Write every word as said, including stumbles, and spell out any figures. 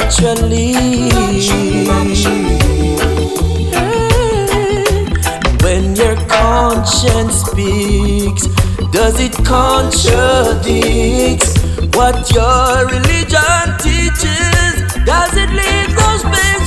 naturally. When your conscience speaks, does it contradict what your religion teaches? Does it leave those spaces